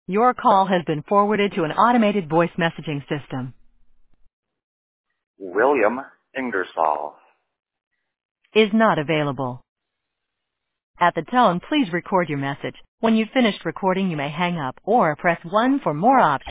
Your call has been forwarded to an automated voice messaging system. William Ingersoll Is not available. At the tone, please record your message. When you've finished recording, you may hang up or press 1 for more options.